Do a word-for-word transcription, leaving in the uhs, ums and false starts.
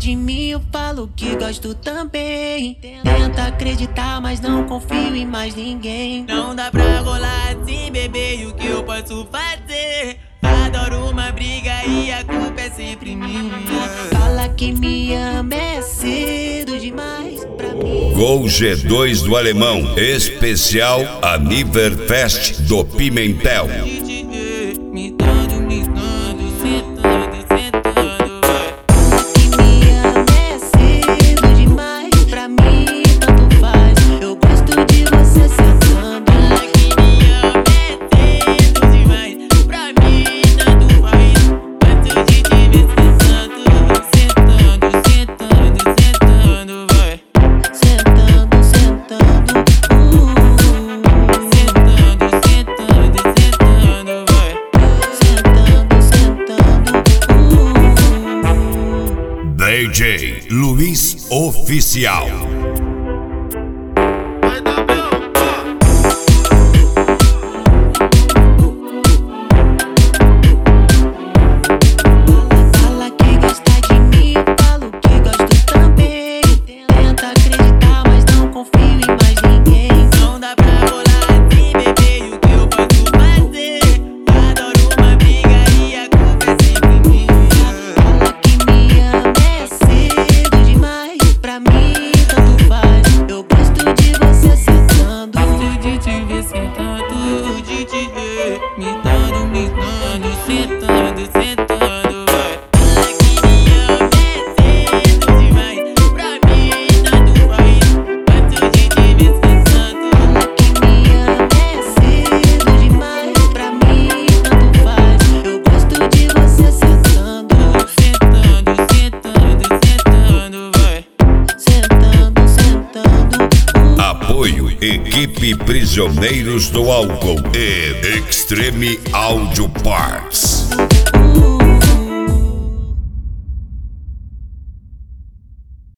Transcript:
de mim, eu falo que gosto também. Tenta acreditar, mas não confio em mais ninguém. Não dá pra rolar assim, bebê, e o que eu posso fazer? Adoro uma briga e a culpa é sempre minha. Fala que me ama, é cedo demais pra mim. Gol G dois do Alemão, especial Aniverfest do Pimentel. Me dando, me dando, sentando, sentando, vai. Que me ama, é cedo demais pra mim, tanto faz. Eu gosto de você sentando. Fala que me ama, é cedo demais pra mim, tanto faz. Gosto de te ver sentando, sentando, sentando, sentando, vai. Sentando, sentando, uh. Sentando, sentando, sentando, vai. Sentando, sentando, uh. D J Luiz Oficial. Fala que gosta de mim, eu falo que gosto também. Tenta acreditar, mas não confio em mais ninguém. Não dá pra rolar assim, bebê, e o que eu posso fazer? Adoro uma briga e a culpa é sempre minha. Fala que me ama, é cedo demais pra mim, tanto faz. Eu gosto de você sentando. Gosto de te ver sentado, de te ver me dando, me dando, sentando, sentando, vai. Fala que me ama, é cedo demais pra mim, tanto faz. Gosto de te ver sentando. Fala que me ama, é cedo demais pra mim, tanto faz. Eu gosto de você sentando. Sentando, sentando, sentando, vai. Sentando, sentando, uh. Apoio Equipe Prisioneiros do Álcool e Extreme Audio Parts.